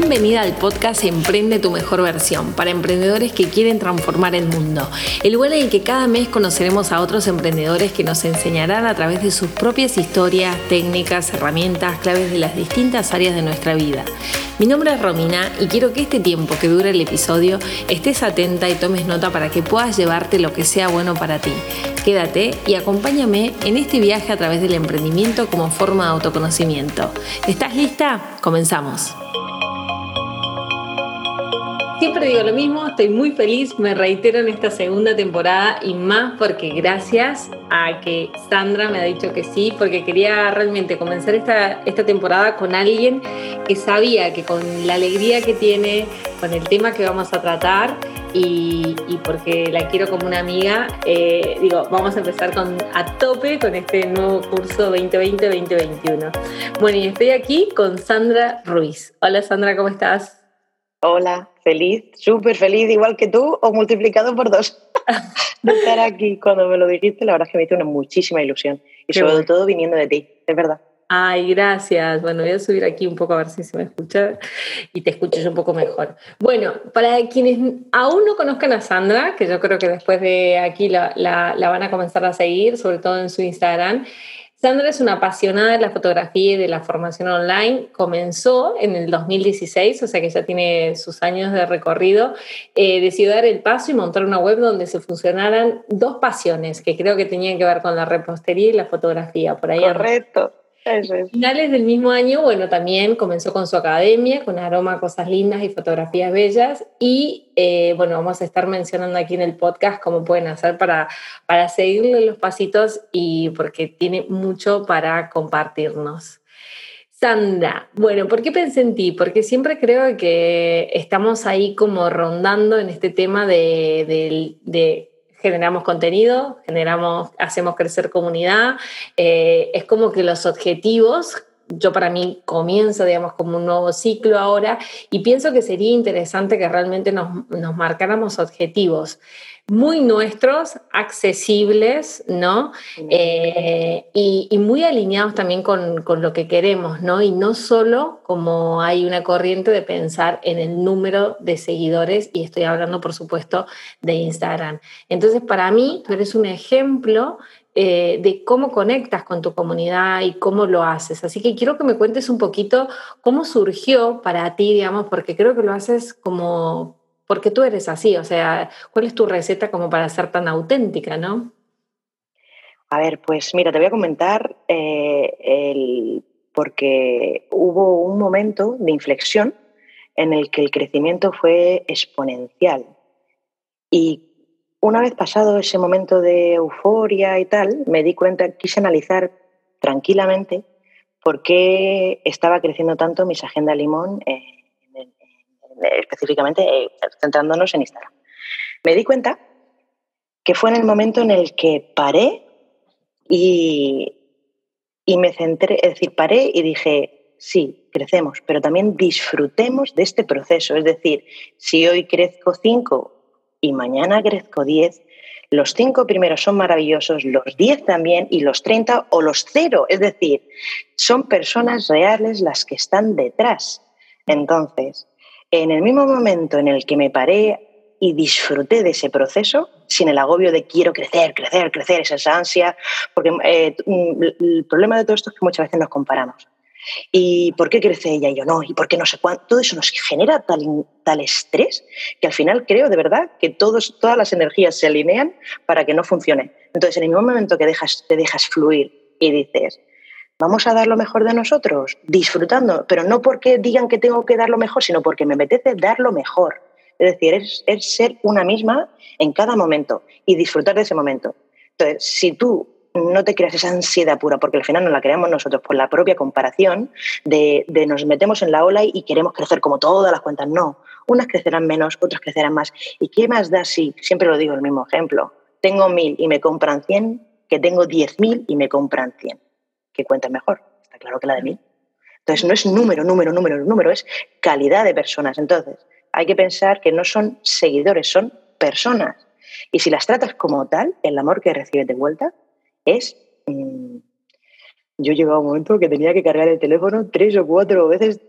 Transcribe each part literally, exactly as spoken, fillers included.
Bienvenida al podcast Emprende tu mejor versión, para emprendedores que quieren transformar el mundo. El lugar en el que cada mes conoceremos a otros emprendedores que nos enseñarán a través de sus propias historias, técnicas, herramientas, claves de las distintas áreas de nuestra vida. Mi nombre es Romina y quiero que este tiempo que dure el episodio estés atenta y tomes nota para que puedas llevarte lo que sea bueno para ti. Quédate y acompáñame en este viaje a través del emprendimiento como forma de autoconocimiento. ¿Estás lista? Comenzamos. Siempre digo lo mismo, estoy muy feliz, me reitero en esta segunda temporada y más porque gracias a que Sandra me ha dicho que sí, porque quería realmente comenzar esta, esta temporada con alguien que sabía que con la alegría que tiene, con el tema que vamos a tratar y, y porque la quiero como una amiga, eh, digo, vamos a empezar con, a tope con este nuevo curso veinte veinte veinte veintiuno. Bueno, y estoy aquí con Sandra Ruiz. Hola Sandra, ¿cómo estás? Hola, feliz, súper feliz, igual que tú, o multiplicado por dos. De estar aquí, cuando me lo dijiste, la verdad es que me hizo una muchísima ilusión. Y Qué sobre bueno. todo viniendo de ti, es verdad. Ay, gracias. Bueno, voy a subir aquí un poco a ver si se me escucha y te escuches un poco mejor. Bueno, para quienes aún no conozcan a Sandra, que yo creo que después de aquí la, la, la van a comenzar a seguir, sobre todo en su Instagram, Sandra es una apasionada de la fotografía y de la formación online. Comenzó en el dos mil dieciséis, o sea que ya tiene sus años de recorrido. Eh, decidió dar el paso y montar una web donde se fusionaran dos pasiones que creo que tenían que ver con la repostería y la fotografía. Por ahí Correcto. Eso es. A finales del mismo año, bueno, también comenzó con su academia, con Aroma Cosas Lindas y Fotografías Bellas. Y, eh, bueno, vamos a estar mencionando aquí en el podcast cómo pueden hacer para, para seguirle los pasitos y porque tiene mucho para compartirnos. Sandra, bueno, ¿por qué pensé en ti? Porque siempre creo que estamos ahí como rondando en este tema de... de, de generamos contenido, generamos, hacemos crecer comunidad, eh, es como que los objetivos, yo para mí comienzo, digamos, como un nuevo ciclo ahora y pienso que sería interesante que realmente nos, nos marcáramos objetivos muy nuestros, accesibles, ¿no? Eh, y, y muy alineados también con, con lo que queremos, ¿no? Y no solo como hay una corriente de pensar en el número de seguidores, y estoy hablando, por supuesto, de Instagram. Entonces, para mí, tú eres un ejemplo eh, de cómo conectas con tu comunidad y cómo lo haces. Así que quiero que me cuentes un poquito cómo surgió para ti, digamos, porque creo que lo haces como... porque tú eres así, o sea, ¿cuál es tu receta como para ser tan auténtica, no? A ver, pues mira, te voy a comentar eh, el, porque hubo un momento de inflexión en el que el crecimiento fue exponencial. Y una vez pasado ese momento de euforia y tal, me di cuenta, quise analizar tranquilamente por qué estaba creciendo tanto mis Agenda Limón, eh, específicamente eh, centrándonos en Instagram. Me di cuenta que fue en el momento en el que paré y, y me centré, es decir, paré y dije, sí, crecemos, pero también disfrutemos de este proceso. Es decir, si hoy crezco cinco y mañana crezco diez, los cinco primeros son maravillosos, los diez también y los treinta o los cero. Es decir, son personas reales las que están detrás. Entonces, en el mismo momento en el que me paré y disfruté de ese proceso, sin el agobio de quiero crecer, crecer, crecer, esa ansia, porque eh, el problema de todo esto es que muchas veces nos comparamos. ¿Y por qué crece ella y yo no? ¿Y por qué no sé cuánto? Todo eso nos genera tal, tal estrés que al final creo de verdad que todos, todas las energías se alinean para que no funcione. Entonces, en el mismo momento que dejas, te dejas fluir y dices, vamos a dar lo mejor de nosotros, disfrutando, pero no porque digan que tengo que dar lo mejor, sino porque me apetece dar lo mejor. Es decir, es, es ser una misma en cada momento y disfrutar de ese momento. Entonces, si tú no te creas esa ansiedad pura, porque al final nos la creamos nosotros por la propia comparación, de, de nos metemos en la ola y, y queremos crecer como todas las cuentas. No, unas crecerán menos, otras crecerán más. ¿Y qué más da si, siempre lo digo, el mismo ejemplo, tengo mil y me compran cien, que tengo diez mil y me compran cien? ¿Qué cuenta es mejor? Está claro que la de mil. Entonces, no es número, número, número, número, es calidad de personas. Entonces, hay que pensar que no son seguidores, son personas. Y si las tratas como tal, el amor que recibes de vuelta es... Mmm, yo llegaba a un momento que tenía que cargar el teléfono tres o cuatro veces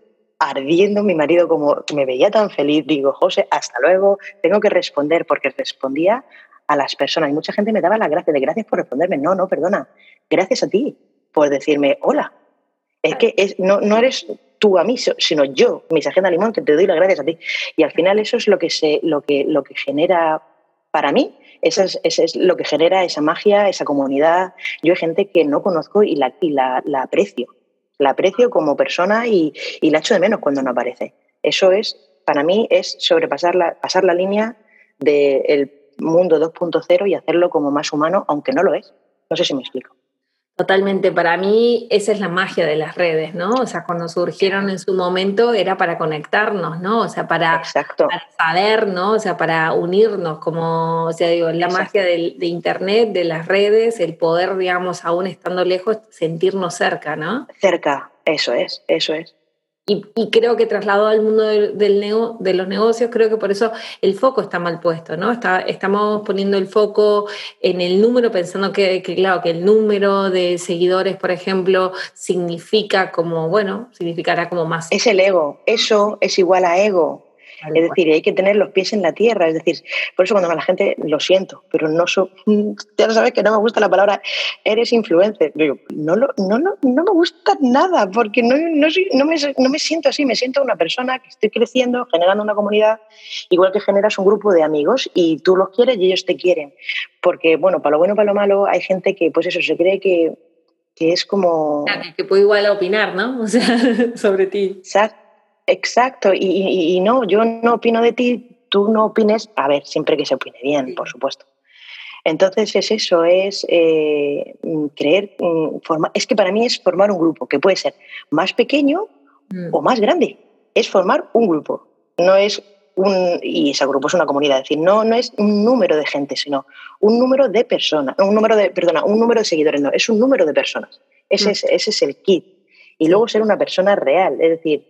ardiendo, mi marido como me veía tan feliz, digo, José, hasta luego, tengo que responder, porque respondía a las personas y mucha gente me daba las gracias, de gracias por responderme, no, no, perdona, gracias a ti por decirme hola. Es que es, no, no eres tú a mí, sino yo, mi Sargento Limón, que te doy las gracias a ti. Y al final eso es lo que, se, lo que, lo que genera para mí, eso es, eso es lo que genera esa magia, esa comunidad. Yo hay gente que no conozco y la, y la, la aprecio. La aprecio como persona y, y la echo de menos cuando no aparece. Eso es, para mí, es sobrepasar la, pasar la línea del mundo dos punto cero y hacerlo como más humano, aunque no lo es. No sé si me explico. Totalmente, para mí esa es la magia de las redes, ¿no? O sea, cuando surgieron en su momento era para conectarnos, ¿no? O sea, para, para saber, ¿no? O sea, para unirnos, como, o sea, digo, la Exacto. magia de, de Internet, de las redes, el poder, digamos, aún estando lejos, sentirnos cerca, ¿no? Cerca, eso es, eso es. Y, y creo que trasladado al mundo del, del nego, de los negocios, creo que por eso el foco está mal puesto, ¿no? Está, estamos poniendo el foco en el número, pensando que, que, claro, que el número de seguidores, por ejemplo, significa como, bueno, significará como más. Es el ego, eso es igual a ego. Es decir, hay que tener los pies en la tierra. Es decir, por eso cuando la gente, lo siento, pero no so, ya lo sabes que no me gusta la palabra eres influencer. Digo, no, lo, no, no, no me gusta nada, porque no, no, soy, no, me, no me siento así. Me siento una persona que estoy creciendo, generando una comunidad, igual que generas un grupo de amigos y tú los quieres y ellos te quieren. Porque, bueno, para lo bueno y para lo malo, hay gente que, pues eso, se cree que, que es como... Claro, que puede igual opinar, ¿no? O sea, sobre ti. Exacto. Exacto, y, y, y no, yo no opino de ti, tú no opines, a ver, siempre que se opine bien, sí. Por supuesto. Entonces es eso, es eh, creer, formar, es que para mí es formar un grupo, que puede ser más pequeño mm. o más grande, es formar un grupo, no es un, y ese grupo es una comunidad, es decir, no, no es un número de gente, sino un número de personas, un número de, perdona, un número de seguidores, no, es un número de personas, ese, mm. es, ese es el kit, y sí. Luego ser una persona real, es decir,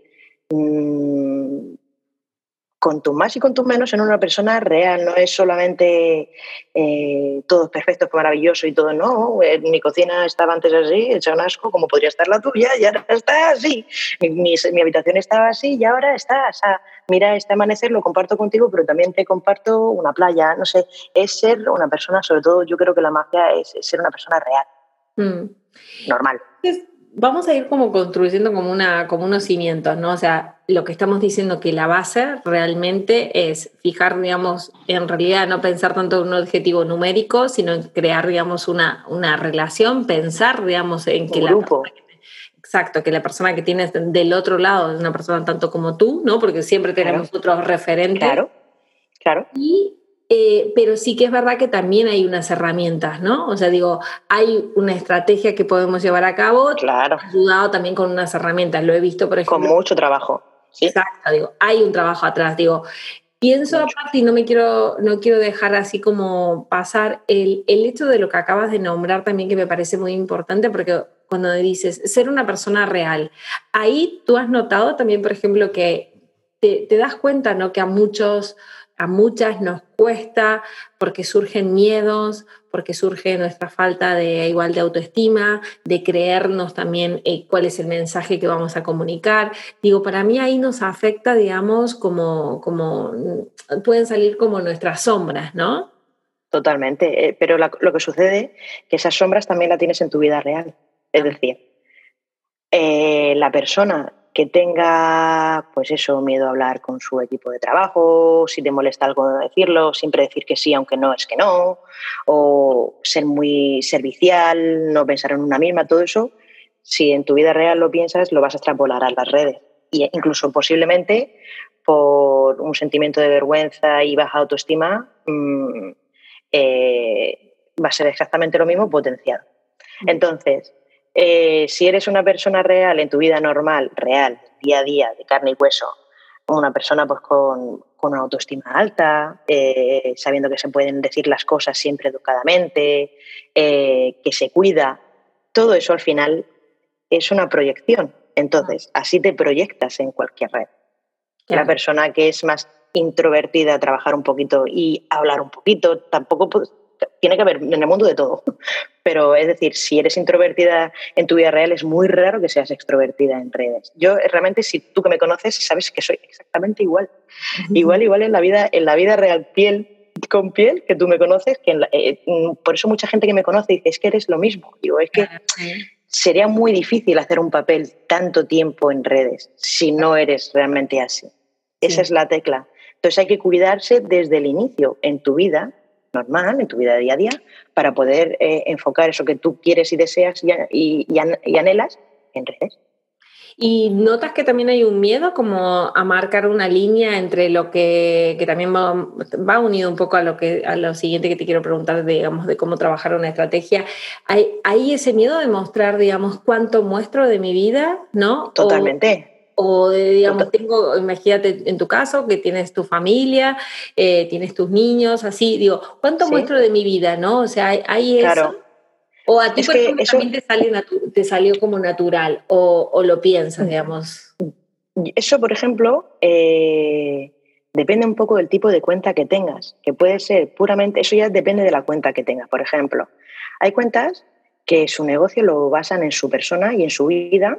con tus más y con tus menos en una persona real, no es solamente eh, todo es perfecto, es maravilloso y todo, no, eh, mi cocina estaba antes así, hecha un asco, como podría estar la tuya, y ahora está así, mi, mi, mi habitación estaba así y ahora está, o sea, mira, este amanecer lo comparto contigo, pero también te comparto una playa, no sé, es ser una persona, sobre todo yo creo que la magia es, es ser una persona real, mm. normal. Vamos a ir como construyendo como, una, como unos cimientos, ¿no? O sea, lo que estamos diciendo que la base realmente es fijar, digamos, en realidad no pensar tanto en un objetivo numérico, sino en crear, digamos, una, una relación, pensar, digamos, en que un la grupo. persona que, exacto, que la persona que tienes del otro lado es una persona tanto como tú, ¿no? Porque siempre tenemos claro. otros referentes. Claro, claro. Y Eh, pero sí que es verdad que también hay unas herramientas, ¿no? O sea, digo, hay una estrategia que podemos llevar a cabo, claro. ayudado también con unas herramientas. Lo he visto, por ejemplo. Con mucho trabajo. ¿Sí? Exacto, digo, hay un trabajo atrás. Digo, pienso mucho. Aparte y no me quiero, no quiero dejar así como pasar el, el hecho de lo que acabas de nombrar también, que me parece muy importante, porque cuando dices ser una persona real, ahí tú has notado también, por ejemplo, que te, te das cuenta, ¿no? Que a muchos a muchas nos cuesta porque surgen miedos, porque surge nuestra falta de igual de autoestima, de creernos también eh, cuál es el mensaje que vamos a comunicar. Digo, para mí ahí nos afecta, digamos, como, como pueden salir como nuestras sombras, ¿no? Totalmente, eh, pero la, lo que sucede es que esas sombras también las tienes en tu vida real. Es ah. decir, eh, la persona que tenga, pues eso, miedo a hablar con su equipo de trabajo, si te molesta algo decirlo, siempre decir que sí aunque no es que no, o ser muy servicial, no pensar en una misma, todo eso, si en tu vida real lo piensas, lo vas a extrapolar a las redes. E incluso posiblemente por un sentimiento de vergüenza y baja autoestima, mmm, eh, va a ser exactamente lo mismo potenciado. Entonces, Eh, si eres una persona real en tu vida normal, real, día a día, de carne y hueso, una persona pues con, con una autoestima alta, eh, sabiendo que se pueden decir las cosas siempre educadamente, eh, que se cuida, todo eso al final es una proyección. Entonces, así te proyectas en cualquier red. Claro. La persona que es más introvertida, trabajar un poquito y hablar un poquito, tampoco pues, tiene que haber en el mundo de todo. Pero es decir, si eres introvertida en tu vida real, es muy raro que seas extrovertida en redes. Yo realmente, si tú que me conoces, sabes que soy exactamente igual. Igual, igual en la vida, en la vida real, piel con piel, que tú me conoces, que en la, eh, por eso mucha gente que me conoce dice, es que eres lo mismo. Digo, es que sería muy difícil hacer un papel tanto tiempo en redes si no eres realmente así. Esa sí. Es la tecla. Entonces hay que cuidarse desde el inicio en tu vida normal, en tu vida día a día, para poder eh, enfocar eso que tú quieres y deseas y, y, y anhelas en redes. ¿Y notas que también hay un miedo como a marcar una línea entre lo que, que también va, va unido un poco a lo, que, a lo siguiente que te quiero preguntar, digamos, de cómo trabajar una estrategia? ¿Hay, hay ese miedo de mostrar, digamos, cuánto muestro de mi vida, ¿no? Totalmente. O, o de, digamos, tengo, imagínate en tu caso que tienes tu familia, eh, tienes tus niños, así, digo, ¿cuánto sí. muestro de mi vida, no? O sea, ¿hay, hay claro. eso? ¿O a ti, es por ejemplo, eso... también te, sale natu- te salió como natural o, o lo piensas, digamos? Eso, por ejemplo, eh, depende un poco del tipo de cuenta que tengas, que puede ser puramente, eso ya depende de la cuenta que tengas. Por ejemplo, hay cuentas que su negocio lo basan en su persona y en su vida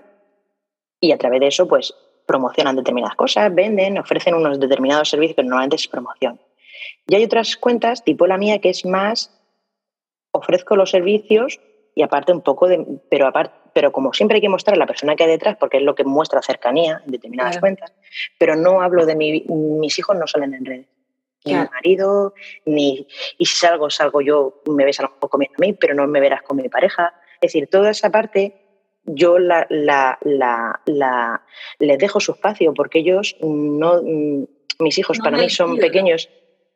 y a través de eso, pues, promocionan determinadas cosas, venden, ofrecen unos determinados servicios que normalmente es promoción. Y hay otras cuentas, tipo la mía, que es más... ofrezco los servicios y aparte un poco de... Pero, aparte, pero como siempre hay que mostrar a la persona que hay detrás, porque es lo que muestra cercanía en determinadas claro. cuentas, pero no hablo de mi... Mis hijos no salen en redes. Ni claro. mi marido, ni... Y si salgo, salgo yo, me ves a lo mejor comiendo a mí, pero no me verás con mi pareja. Es decir, toda esa parte yo la, la, la, la, les dejo su espacio, porque ellos no... Mis hijos no para mí son pequeños...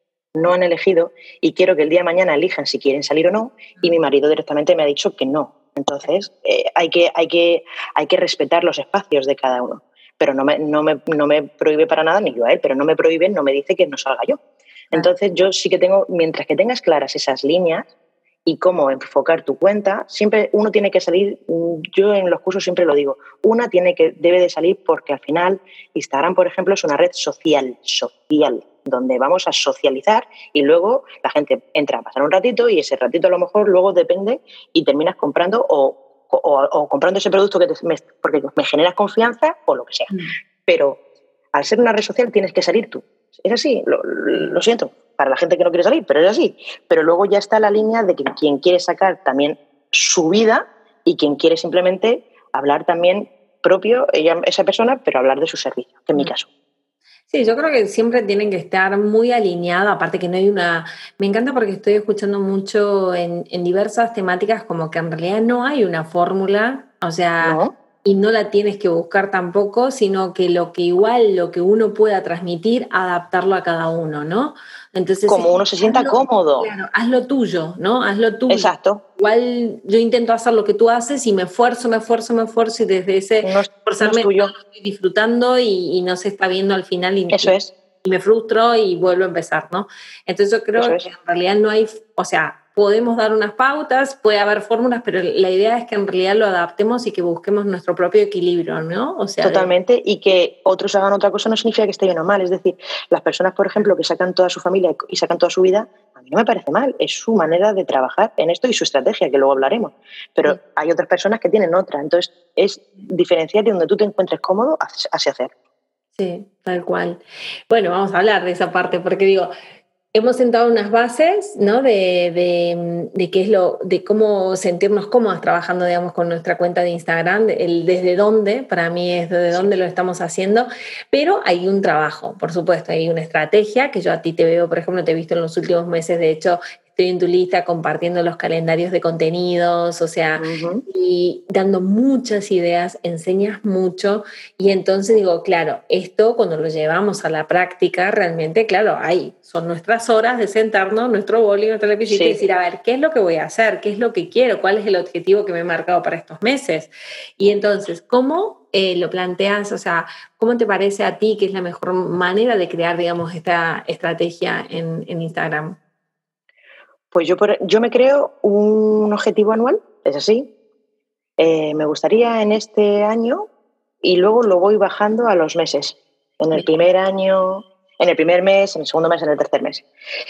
no han elegido y quiero que el día de mañana elijan si quieren salir o no y mi marido directamente me ha dicho que no. Entonces eh, hay, que, hay, que, hay que respetar los espacios de cada uno, pero no me, no, me, no me prohíbe para nada, ni yo a él, pero no me prohíbe, no me dice que no salga yo. Entonces yo sí que tengo, mientras que tengas claras esas líneas y cómo enfocar tu cuenta, siempre uno tiene que salir, yo en los cursos siempre lo digo, una tiene que, debe de salir porque al final Instagram, por ejemplo, es una red social, social, donde vamos a socializar y luego la gente entra a pasar un ratito y ese ratito a lo mejor luego depende y terminas comprando o, o, o comprando ese producto que te, me, porque me generas confianza o lo que sea. Mm. Pero al ser una red social tienes que salir tú. Es así, lo, lo siento, para la gente que no quiere salir, pero es así. Pero luego ya está la línea de que quien quiere sacar también su vida y quien quiere simplemente hablar también propio, ella, esa persona, pero hablar de su servicio, que es mm. mi caso. Sí, yo creo que siempre tienen que estar muy alineados, aparte que no hay una... Me encanta porque estoy escuchando mucho en, en diversas temáticas como que en realidad no hay una fórmula, o sea, ¿no? Y no la tienes que buscar tampoco, sino que lo que igual, lo que uno pueda transmitir, adaptarlo a cada uno, ¿no? Entonces, como uno se sienta hazlo, cómodo. Claro, haz lo tuyo, ¿no? Haz lo tuyo. Exacto. Igual yo intento hacer lo que tú haces y me esfuerzo, me esfuerzo, me esfuerzo y desde ese no, esforzarme no no lo estoy disfrutando y, y no se está viendo al final y, Eso es. y me frustro y vuelvo a empezar, ¿no? Entonces yo creo Eso que es. en realidad no hay, o sea, podemos dar unas pautas, puede haber fórmulas, pero la idea es que en realidad lo adaptemos y que busquemos nuestro propio equilibrio, ¿no? O sea, totalmente, de... y que otros hagan otra cosa no significa que esté bien o mal. Es decir, las personas, por ejemplo, que sacan toda su familia y sacan toda su vida, a mí no me parece mal, es su manera de trabajar en esto y su estrategia, que luego hablaremos. Pero sí. Hay otras personas que tienen otra, entonces es diferenciar de donde tú te encuentres cómodo hacia hacer. Sí, tal cual. Bueno, vamos a hablar de esa parte, porque digo... Hemos sentado unas bases, ¿no? De, de, de qué es lo, de cómo sentirnos cómodas trabajando, digamos, con nuestra cuenta de Instagram, el desde dónde, para mí es desde dónde lo estamos haciendo, pero hay un trabajo, por supuesto, hay una estrategia que yo a ti te veo, por ejemplo, te he visto en los últimos meses, de hecho, estoy en tu lista compartiendo los calendarios de contenidos, o sea, uh-huh. y dando muchas ideas, enseñas mucho, y entonces digo, claro, esto cuando lo llevamos a la práctica, realmente, claro, hay, son nuestras horas de sentarnos, nuestro boli, nuestra lapicita, sí. Y decir, a ver, ¿qué es lo que voy a hacer? ¿Qué es lo que quiero? ¿Cuál es el objetivo que me he marcado para estos meses? Y entonces, ¿cómo eh, lo planteas? O sea, ¿cómo te parece a ti que es la mejor manera de crear, digamos, esta estrategia en, en Instagram? Pues yo, por, yo me creo un objetivo anual, es así. Eh, me gustaría en este año y luego lo voy bajando a los meses. En el primer año En el primer mes, en el segundo mes, en el tercer mes.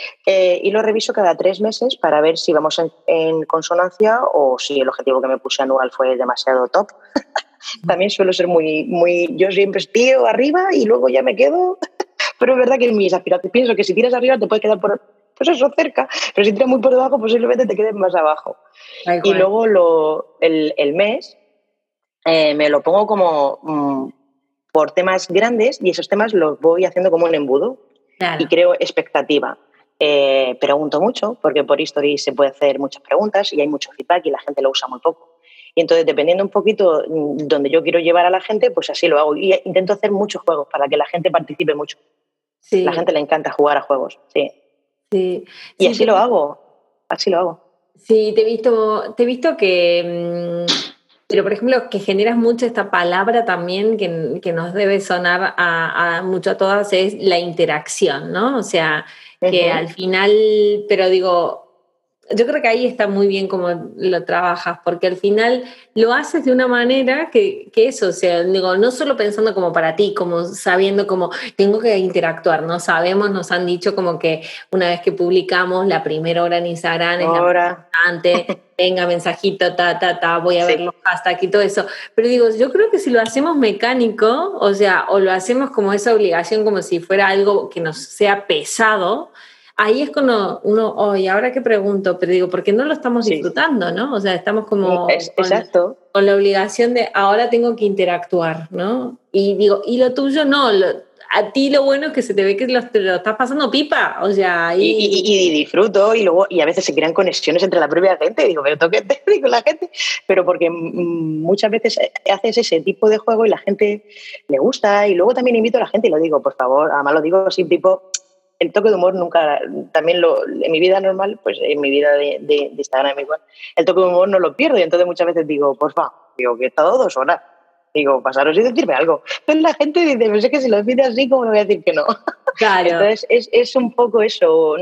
Eh, y lo reviso cada tres meses para ver si vamos en, en consonancia o si el objetivo que me puse anual fue demasiado top. También suelo ser muy, muy... Yo siempre estiro arriba y luego ya me quedo. Pero es verdad que en mis aspiraciones pienso que si tiras arriba te puedes quedar por... Pues eso, cerca. Pero si tiras muy por debajo, posiblemente te quedes más abajo. Ay, y luego lo, el, el mes eh, me lo pongo como... Mmm, por temas grandes y esos temas los voy haciendo como un embudo claro. y creo expectativa. Eh, pregunto mucho porque por History se puede hacer muchas preguntas y hay mucho feedback y la gente lo usa muy poco. Y entonces, dependiendo un poquito donde yo quiero llevar a la gente, pues así lo hago. Y intento hacer muchos juegos para que la gente participe mucho. Sí. La gente le encanta jugar a juegos, sí. Sí. Y sí, así te... lo hago, así lo hago. Sí, te he visto, te he visto que... Mmm... Pero, por ejemplo, que generas mucho esta palabra también que, que nos debe sonar a, a mucho a todas, es la interacción, ¿no? O sea, que uh-huh. al final, pero digo, yo creo que ahí está muy bien cómo lo trabajas, porque al final lo haces de una manera que, que eso, o sea, digo, no solo pensando como para ti, como sabiendo como tengo que interactuar, no sabemos, nos han dicho como que una vez que publicamos la primera hora en Instagram es la importante, venga, mensajito, ta, ta, ta, voy a sí. ver los hashtags y todo eso. Pero digo, yo creo que si lo hacemos mecánico, o sea, o lo hacemos como esa obligación, como si fuera algo que nos sea pesado, ahí es cuando uno, oye, oh, ahora que pregunto, pero digo, ¿por qué no lo estamos sí. disfrutando, no? O sea, estamos como es, con, exacto. con la obligación de ahora tengo que interactuar, ¿no? Y digo, y lo tuyo no, lo, a ti lo bueno es que se te ve que lo, te lo estás pasando pipa, o sea, ahí... Y, y, y disfruto y luego, y a veces se crean conexiones entre la propia gente, digo, pero toque con la gente, pero porque m- muchas veces haces ese tipo de juego y la gente le gusta, y luego también invito a la gente y lo digo, por favor, además lo digo así, tipo... El toque de humor nunca, también lo, en mi vida normal, pues en mi vida de, de, de Instagram igual, el toque de humor no lo pierdo y entonces muchas veces digo, porfa, digo que he estado dos horas, digo, pasaros y decirme algo. Entonces la gente dice, pues es que si lo pide así, ¿cómo me voy a decir que no? Claro. Entonces es, es un poco eso,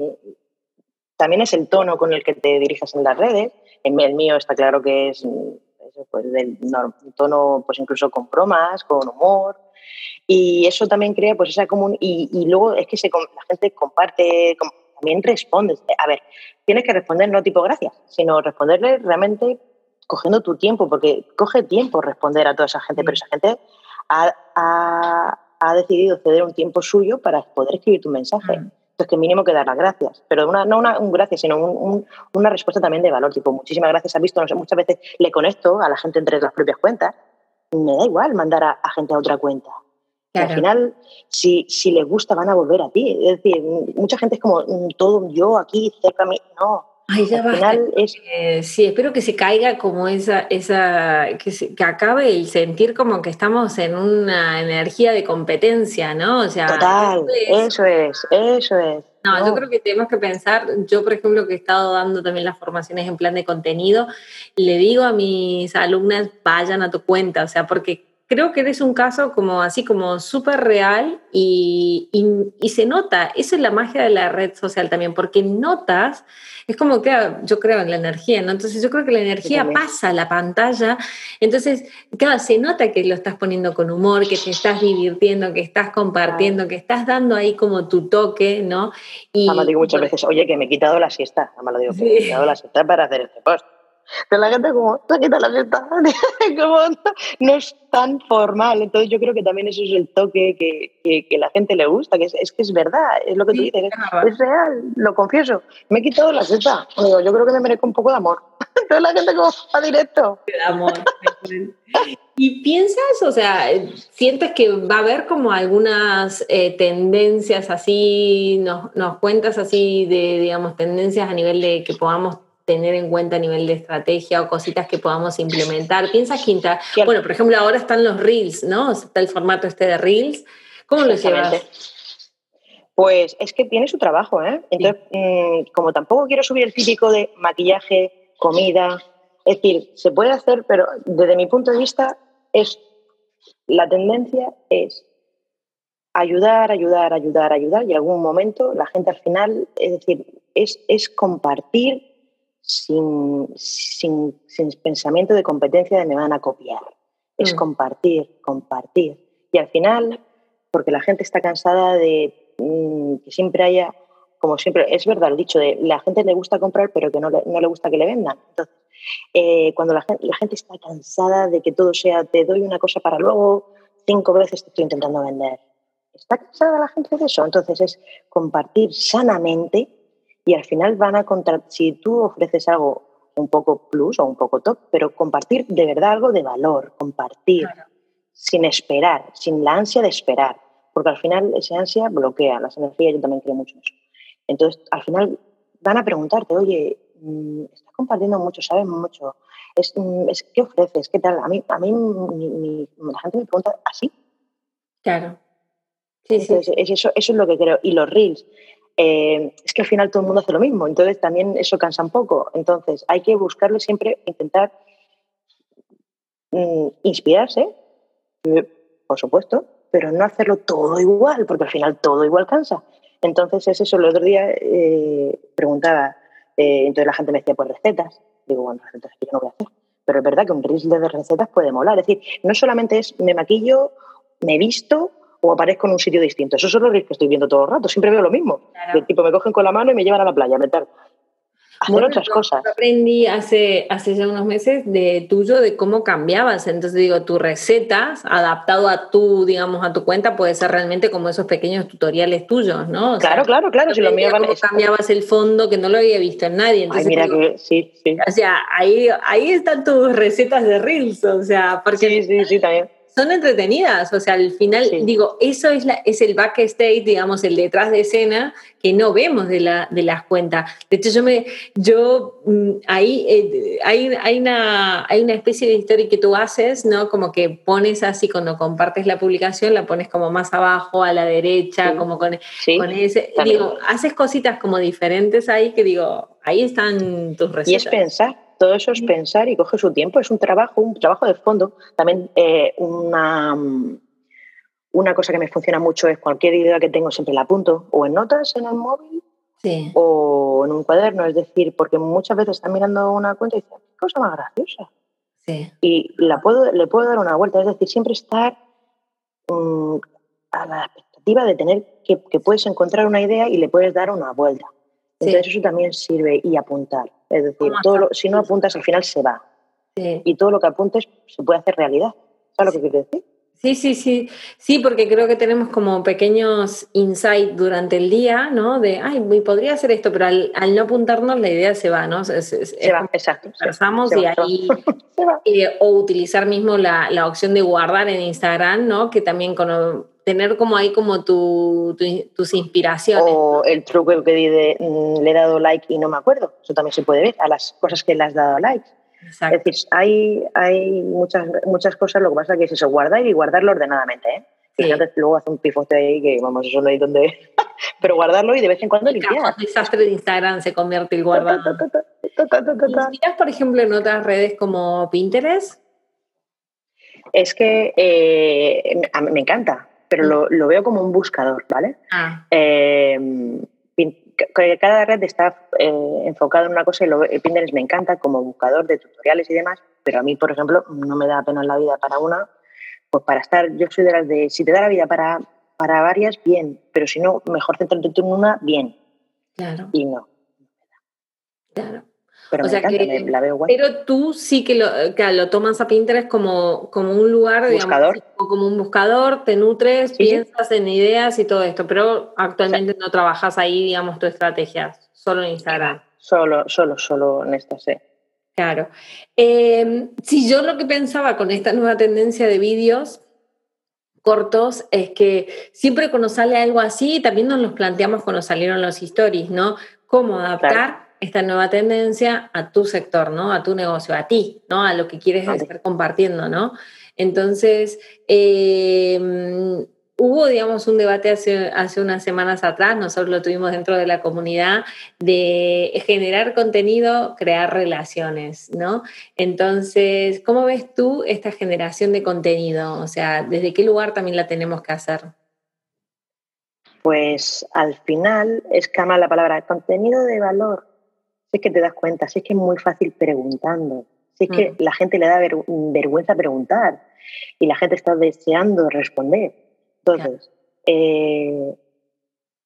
también es el tono con el que te diriges en las redes, en el mío está claro que es eso, pues, del tono, pues incluso con bromas, con humor. Y eso también crea pues esa común y, y luego es que se, la gente comparte, también responde. A ver, tienes que responder no tipo gracias, sino responderle realmente cogiendo tu tiempo, porque coge tiempo responder a toda esa gente, sí. Pero esa gente ha, ha, ha decidido ceder un tiempo suyo para poder escribir tu mensaje. Mm. Entonces, que mínimo que dar las gracias, pero una, no una, un gracias, sino un, un, una respuesta también de valor, tipo, muchísimas gracias, has visto, no sé, muchas veces le conecto a la gente entre las propias cuentas, me da igual mandar a, a gente a otra cuenta. Claro. Al final, si, si les gusta, van a volver a ti. Es decir, mucha gente es como, todo yo aquí, cerca a mí. No. Ay, ya al basta. Final es... eh, sí, espero que se caiga como esa, esa que, se, que acabe el sentir como que estamos en una energía de competencia, ¿no? O sea, total, eso es, eso es. No, no, yo creo que tenemos que pensar, yo por ejemplo que he estado dando también las formaciones en plan de contenido, le digo a mis alumnas, vayan a tu cuenta, o sea, porque creo que eres un caso como así como súper real y, y, y se nota, eso es la magia de la red social también, porque notas, es como que yo creo en la energía, ¿no? Entonces yo creo que la energía pasa a la pantalla, entonces, claro, se nota que lo estás poniendo con humor, que te estás divirtiendo, que estás compartiendo, que estás dando ahí como tu toque, ¿no? Y, además digo muchas veces, oye, que me he quitado la siesta, además lo digo, que sí. me he quitado la siesta para hacer este post. Pero la gente como, te quita la siesta, como no, no es tan formal. Entonces yo creo que también eso es el toque que, que, que la gente le gusta, que es, es que es verdad, es lo que sí, tú dices, es, es real, lo confieso. Me he quitado la siesta, digo, yo creo que me merezco un poco de amor. Entonces la gente como, a directo. El amor. ¿Y piensas, o sea, sientes que va a haber como algunas eh, tendencias así, nos, nos cuentas así de, digamos, tendencias a nivel de que podamos tener en cuenta a nivel de estrategia o cositas que podamos implementar? ¿Piensas que, inter... bueno, por ejemplo, ahora están los Reels, ¿no? Está el formato este de Reels. ¿Cómo lo llevas? Pues es que tiene su trabajo, ¿eh? Entonces, sí. mmm, como tampoco quiero subir el típico de maquillaje, comida, es decir, se puede hacer, pero desde mi punto de vista es la tendencia es ayudar, ayudar, ayudar, ayudar y en algún momento la gente al final, es decir, es, es compartir sin, sin, sin pensamiento de competencia de me van a copiar. Es mm. compartir, compartir. Y al final, porque la gente está cansada de mmm, que siempre haya, como siempre, es verdad el dicho de la gente le gusta comprar, pero que no le, no le gusta que le vendan. Entonces, eh, cuando la gente, la gente está cansada de que todo sea, te doy una cosa para luego, cinco veces te estoy intentando vender. ¿Está cansada la gente de eso? Entonces es compartir sanamente y al final van a contar, si tú ofreces algo un poco plus o un poco top, pero compartir de verdad algo de valor, compartir, claro, sin esperar, sin la ansia de esperar, porque al final esa ansia bloquea las energías, yo también creo mucho en eso. Entonces, al final van a preguntarte, oye, estás compartiendo mucho, sabes mucho, es, es, ¿qué ofreces? ¿Qué tal? A mí, a mí mi, mi, la gente me pregunta así. Claro. Sí, entonces, sí. Es eso, eso es lo que creo. Y los reels, eh, es que al final todo el mundo hace lo mismo, entonces también eso cansa un poco. Entonces hay que buscarle siempre, intentar mm, inspirarse, por supuesto, pero no hacerlo todo igual, porque al final todo igual cansa. Entonces es eso, el otro día eh, preguntaba, eh, entonces la gente me decía, pues recetas. Digo, bueno, recetas que yo no voy a hacer. Pero es verdad que un reel de recetas puede molar. Es decir, no solamente es me maquillo, me visto o aparezco en un sitio distinto. Esos son los reels que estoy viendo todo el rato. Siempre veo lo mismo. Claro. De tipo, me cogen con la mano y me llevan a la playa, me tal. Hacer bueno, otras yo, cosas. Yo aprendí hace, hace ya unos meses de tuyo de cómo cambiabas. Entonces digo, tus recetas adaptado a tu, digamos, a tu cuenta puede ser realmente como esos pequeños tutoriales tuyos, ¿no? O claro, sea, claro, claro. Si lo mío cómo cambiabas el fondo que no lo había visto en nadie. Entonces, ay, mira digo, que sí, sí. O sea, ahí, ahí están tus recetas de reels, o sea, porque sí, sí, sí, también. Son entretenidas, o sea, al final, sí. digo, eso es, la, es el backstage, digamos, el detrás de escena que no vemos de, la, de las cuentas. De hecho, yo me, yo, ahí eh, hay, hay, una, hay una especie de historia que tú haces, ¿no? Como que pones así, cuando compartes la publicación, la pones como más abajo, a la derecha, sí. como con, sí, con ese, también. Digo, haces cositas como diferentes ahí que digo, ahí están tus recetas. Y es pensar. Todo eso es pensar y coge su tiempo, es un trabajo, un trabajo de fondo. También eh, una, una cosa que me funciona mucho es cualquier idea que tengo siempre la apunto o en notas en el móvil sí. o en un cuaderno, es decir, porque muchas veces estás mirando una cuenta y dices, qué cosa más graciosa. Sí. Y la puedo, le puedo dar una vuelta, es decir, siempre estar um, a la expectativa de tener que, que puedes encontrar una idea y le puedes dar una vuelta. Entonces sí. eso también sirve y apuntar. Es decir, todo lo, si no apuntas al final se va. Sí. Y todo lo que apuntes se puede hacer realidad. ¿Sabes sí. lo que quiero decir? Sí, sí, sí. Sí, porque creo que tenemos como pequeños insights durante el día, ¿no? De, ay, podría hacer esto, pero al, al no apuntarnos la idea se va, ¿no? Es, es, se es va, exacto. Conversamos se y va, ahí... se va. Eh, o utilizar mismo la, la opción de guardar en Instagram, ¿no? Que también con, tener como ahí como tu, tu, tus inspiraciones. O ¿no? El truco que di de mm, le he dado like y no me acuerdo. Eso también se puede ver a las cosas que le has dado like. Exacto. Es decir, hay, hay muchas, muchas cosas, lo que pasa es que es eso, guardar y guardarlo ordenadamente, ¿eh? Sí. Y la gente luego hace un pifote ahí que, vamos, eso no hay donde... Pero guardarlo y de vez en cuando limpiar. El desastre de Instagram se convierte en guardado. ¿Inspiras, por ejemplo, en otras redes como Pinterest? Es que eh, me encanta, pero lo, lo veo como un buscador, ¿vale? Ah. Eh, cada red está eh, enfocada en una cosa y lo, Pinterest me encanta como buscador de tutoriales y demás, pero a mí, por ejemplo, no me da pena la vida para una, pues para estar, yo soy de las de, si te da la vida para, para varias, bien, pero si no, mejor centrarte en una, bien. Claro. Y no. Claro. Pero o me sea encanta, que, me, la veo guay. Pero tú sí que lo, que lo tomas a Pinterest como, como un lugar, buscador. digamos, como un buscador, te nutres, sí, piensas sí. en ideas y todo esto, pero actualmente o sea, no trabajas ahí, digamos, tu estrategia, solo en Instagram. Solo, solo, solo en esto, sí. Claro. Eh, sí, yo lo que pensaba con esta nueva tendencia de vídeos cortos es que siempre cuando sale algo así, también nos los planteamos cuando salieron los stories, ¿no? Cómo adaptar claro. esta nueva tendencia a tu sector, ¿no? A tu negocio, a ti, ¿no? A lo que quieres okay. estar compartiendo, ¿no? Entonces, eh, hubo, digamos, un debate hace, hace unas semanas atrás, nosotros lo tuvimos dentro de la comunidad, de generar contenido, crear relaciones, ¿no? Entonces, ¿cómo ves tú esta generación de contenido? O sea, ¿desde qué lugar también la tenemos que hacer? Pues al final es que ama la palabra contenido de valor. Si es que te das cuenta, si es que es muy fácil preguntando, si es mm. que la gente le da ver, vergüenza preguntar y la gente está deseando responder. Entonces, claro. eh,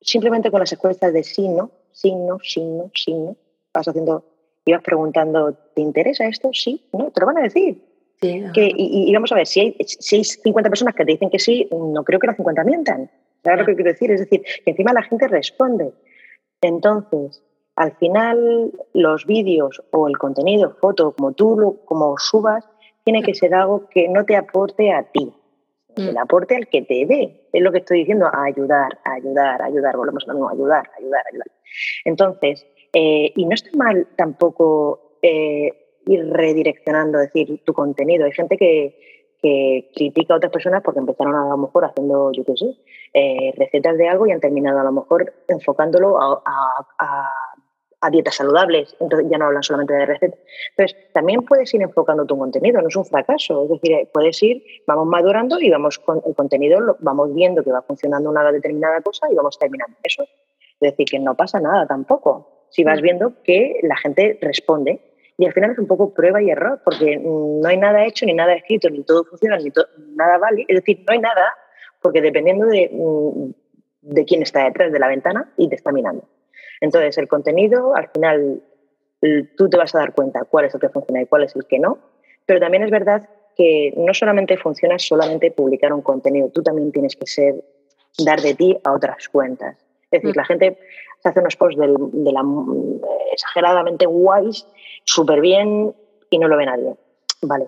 simplemente con las encuestas de sí, no, sí, no, sí, no, sí, no, vas haciendo, y vas preguntando, ¿te interesa esto? Sí, no, te lo van a decir. Sí, Que, y, y vamos a ver, si hay, si hay cincuenta personas que te dicen que sí, no creo que las cincuenta mientan. ¿Sabes lo que quiero decir? Es decir, que encima la gente responde. Entonces, al final, los vídeos o el contenido, foto, como tú lo, como subas, tiene que ser algo que no te aporte a ti, que le aporte al que te ve. Es lo que estoy diciendo, a ayudar, a ayudar, a ayudar. Volvemos a lo mismo, ayudar, ayudar, ayudar. Entonces, eh, y no está mal tampoco eh, ir redireccionando, es decir, tu contenido. Hay gente que, que critica a otras personas porque empezaron a lo mejor haciendo, yo qué sé, eh, recetas de algo y han terminado a lo mejor enfocándolo a, a, a, a dietas saludables. Entonces ya no hablan solamente de recetas. Entonces, también puedes ir enfocando tu contenido, no es un fracaso. Es decir, puedes ir, vamos madurando y vamos con el contenido, lo, vamos viendo que va funcionando una determinada cosa y vamos terminando eso. Es decir, que no pasa nada tampoco. Si vas viendo que la gente responde. Y al final es un poco prueba y error, porque no hay nada hecho, ni nada escrito, ni todo funciona, ni to- nada vale. Es decir, no hay nada, porque dependiendo de, de quién está detrás de la ventana y te está mirando. Entonces, el contenido, al final, tú te vas a dar cuenta cuál es el que funciona y cuál es el que no. Pero también es verdad que no solamente funciona solamente publicar un contenido, tú también tienes que ser, dar de ti a otras cuentas. Es decir, la gente se hace unos posts del, de la, exageradamente guays, súper bien, y no lo ve nadie. Vale,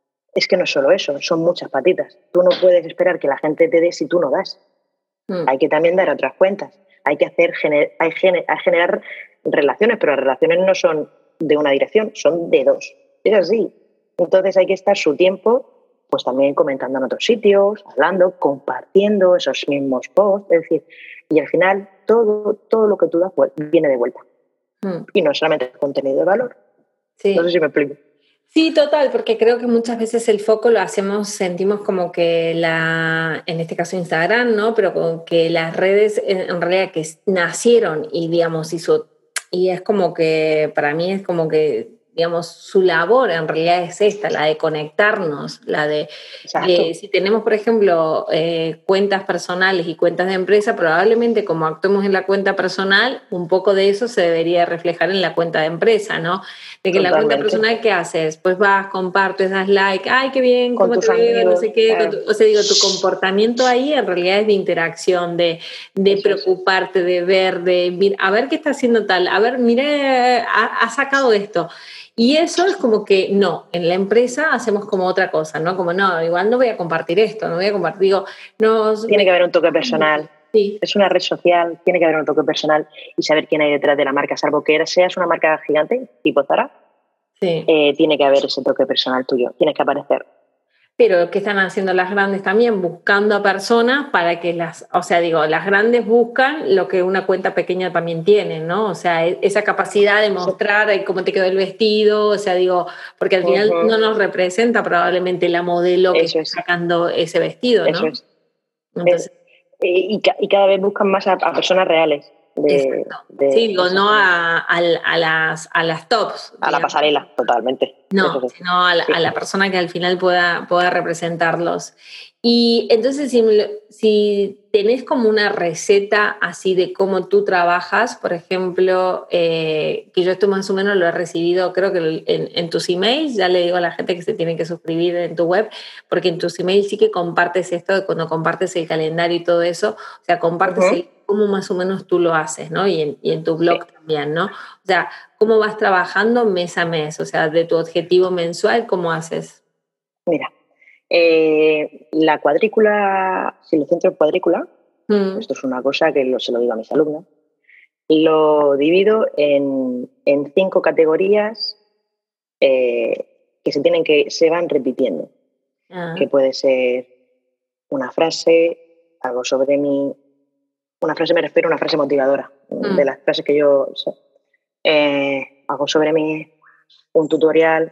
es que no es solo eso, son muchas patitas. Tú no puedes esperar que la gente te dé si tú no das. Mm. Hay que también dar a otras cuentas. Hay que hacer, gener, hay gener, hay generar relaciones, pero las relaciones no son de una dirección, son de dos. Es así. Entonces hay que estar su tiempo pues también comentando en otros sitios, hablando, compartiendo esos mismos posts. Es decir, y al final todo, todo lo que tú das pues, viene de vuelta. Mm. Y no solamente el contenido de valor. Sí. No sé si me explico. Sí, total, porque creo que muchas veces el foco lo hacemos, sentimos como que la, en este caso Instagram, ¿no? Pero como que las redes en realidad que nacieron y digamos hizo, y es como que para mí es como que digamos, su labor en realidad es esta, la de conectarnos, la de, de si tenemos, por ejemplo, eh, cuentas personales y cuentas de empresa, probablemente como actuemos en la cuenta personal, un poco de eso se debería reflejar en la cuenta de empresa, ¿no? De que Totalmente. La cuenta personal, ¿qué haces? Pues vas, compartes, das like, ¡ay, qué bien! Con ¿Cómo tus te veo? amigos, No sé qué. claro. Tu, o sea, digo, tu comportamiento ahí en realidad es de interacción, de, de eso preocuparte, es. de ver, de mira, a ver qué está haciendo tal, a ver, mira, ha, ha sacado esto. Y eso es como que no, en la empresa hacemos como otra cosa, ¿no? Como no, igual no voy a compartir esto, no voy a compartir, digo, no... Tiene que haber un toque personal. Sí. Es una red social, tiene que haber un toque personal y saber quién hay detrás de la marca, salvo que seas una marca gigante, tipo Zara, sí. eh, tiene que haber ese toque personal tuyo, tienes que aparecer. Pero ¿qué están haciendo las grandes también? Buscando a personas para que las, o sea, digo, las grandes buscan lo que una cuenta pequeña también tiene, ¿no? O sea, esa capacidad de mostrar cómo te quedó el vestido, o sea, digo, porque al final uh-huh. no nos representa probablemente la modelo que Eso está es. sacando ese vestido, ¿no? Eso es. Entonces, eh, y, y cada vez buscan más a, a personas reales. De, de, sí, digo, no a, a, a, las, a las tops. A digamos. La pasarela, totalmente. No, sí. sino a la, sí. a la persona que al final pueda, pueda representarlos. Y entonces, si, si tenés como una receta así de cómo tú trabajas, por ejemplo, eh, que yo esto más o menos lo he recibido, creo que en, en tus emails, ya le digo a la gente que se tiene que suscribir en tu web, porque en tus emails sí que compartes esto, de cuando compartes el calendario y todo eso, o sea, compartes uh-huh. el cómo más o menos tú lo haces, ¿no? Y en, y en tu blog sí. también, ¿no? O sea, cómo vas trabajando mes a mes, o sea, de tu objetivo mensual, ¿cómo haces? Mira, eh, la cuadrícula, si lo centro en cuadrícula, mm. esto es una cosa que lo, se lo digo a mis alumnos, lo divido en, en cinco categorías eh, que se tienen que se van repitiendo, ah. que puede ser una frase, algo sobre mí. Una frase me refiero a una frase motivadora, mm. de las frases que yo sé. Eh, algo sobre mí, un tutorial,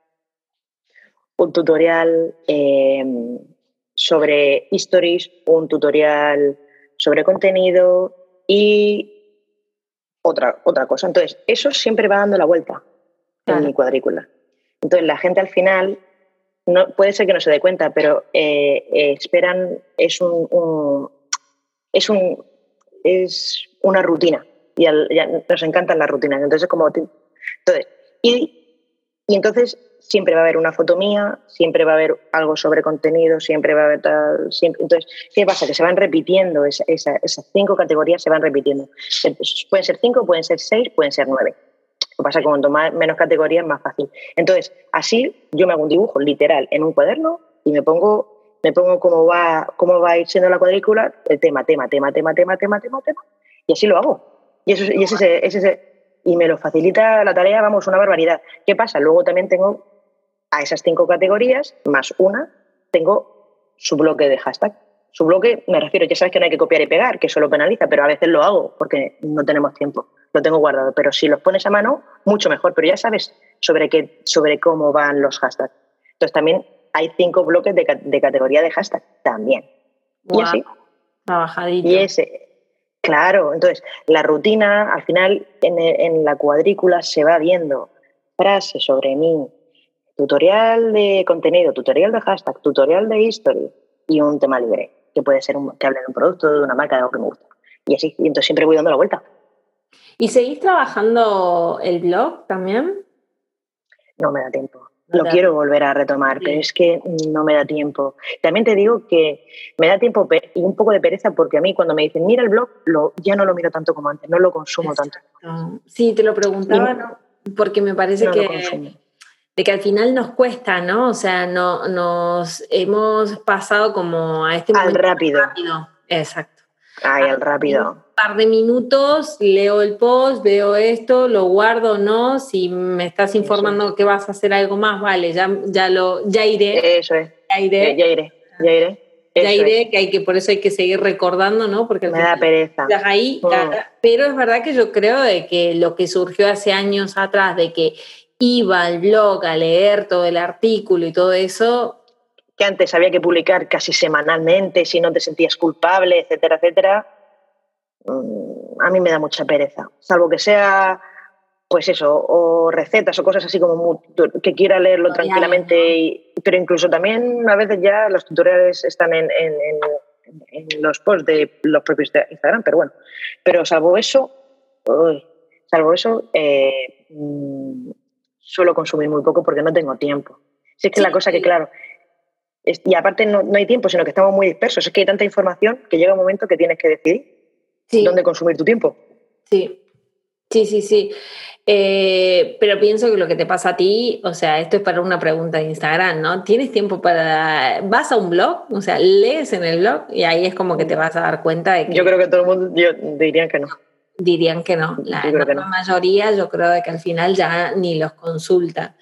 un tutorial eh, sobre stories, un tutorial sobre contenido y otra, otra cosa. Entonces, eso siempre va dando la vuelta claro. en mi cuadrícula. Entonces, la gente al final, no, puede ser que no se dé cuenta, pero eh, eh, esperan, es un, un es un es una rutina y al, ya nos encantan las rutinas. Entonces, como, entonces, y, y entonces siempre va a haber una foto mía, siempre va a haber algo sobre contenido, siempre va a haber tal... Siempre, entonces, ¿qué pasa? Que se van repitiendo, esa, esa, esas cinco categorías se van repitiendo. Pueden ser cinco, pueden ser seis, pueden ser nueve. Lo que pasa es que cuanto más, menos categorías, más fácil. Entonces, así yo me hago un dibujo literal en un cuaderno y me pongo, me pongo cómo va, cómo va a ir siendo la cuadrícula, el tema, tema, tema, tema, tema, tema, tema, tema, y así lo hago. Y, eso, y ese, ese, ese, y me lo facilita la tarea, vamos, una barbaridad. ¿Qué pasa? Luego también tengo a esas cinco categorías, más una, tengo su bloque de hashtag. Su bloque, me refiero, ya sabes que no hay que copiar y pegar, que eso lo penaliza, pero a veces lo hago porque no tenemos tiempo. Lo tengo guardado, pero si los pones a mano, mucho mejor. Pero ya sabes sobre qué, sobre cómo van los hashtags. Entonces también hay cinco bloques de, de categoría de hashtag también. Wow. Y así. Trabajadito. Y ese, claro, entonces la rutina, al final en, en la cuadrícula se va viendo frases sobre mí, tutorial de contenido, tutorial de hashtag, tutorial de history y un tema libre, que puede ser un, que hable de un producto, de una marca, de algo que me gusta. Y así, y entonces siempre voy dando la vuelta. ¿Y seguís trabajando el blog también? No me da tiempo. No Lo te quiero volver a retomar, sí. pero es que no me da tiempo. También te digo que me da tiempo y un poco de pereza porque a mí cuando me dicen mira el blog, lo, ya no lo miro tanto como antes, no lo consumo Exacto. tanto. Sí, te lo preguntaba, y, ¿no? Porque me parece no que... lo consumo. de que al final nos cuesta, ¿no? O sea, no, nos hemos pasado como a este al momento rápido. rápido. Exacto. Ay, al rápido. En un par de minutos leo el post, veo esto, lo guardo o no. Si me estás informando sí. que vas a hacer algo más, vale, ya, ya, lo, ya iré. Eso es. Ya iré. Eh, ya iré, ya iré. Ya Eso iré, es. que hay que por eso hay que seguir recordando, ¿no? Porque al me final da pereza. Ahí, mm. Pero es verdad que yo creo de que lo que surgió hace años atrás, de que iba al blog a leer todo el artículo y todo eso. Que antes había que publicar casi semanalmente si no te sentías culpable, etcétera, etcétera. A mí me da mucha pereza. Salvo que sea, pues eso, o recetas o cosas así como muy, que quiera leerlo tranquilamente. ¿No? Y, pero incluso también a veces ya los tutoriales están en, en, en, en los posts de los propios de Instagram, pero bueno. Pero salvo eso, uy, salvo eso, eh, mmm, suelo consumir muy poco porque no tengo tiempo. Si es que sí, la cosa que, claro, es, y aparte no, no hay tiempo, sino que estamos muy dispersos. Es que hay tanta información que llega un momento que tienes que decidir sí. dónde consumir tu tiempo. Sí, sí, sí, sí. Eh, pero pienso que lo que te pasa a ti, o sea, esto es para una pregunta de Instagram, ¿no? ¿Tienes tiempo para... ¿Vas a un blog? O sea, lees en el blog y ahí es como que te vas a dar cuenta de que... Yo creo que todo el mundo yo, dirían que no. Dirían que no. La enorme no. mayoría yo creo de que al final ya ni los consulta.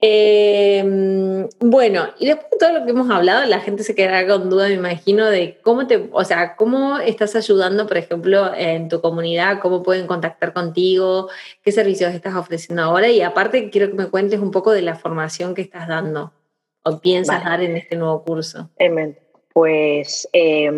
Eh, bueno, y después de todo lo que hemos hablado, la gente se quedará con duda, me imagino, de cómo te, o sea, cómo estás ayudando, por ejemplo, en tu comunidad, cómo pueden contactar contigo, qué servicios estás ofreciendo ahora, y aparte quiero que me cuentes un poco de la formación que estás dando o piensas vale. dar en este nuevo curso. Pues eh,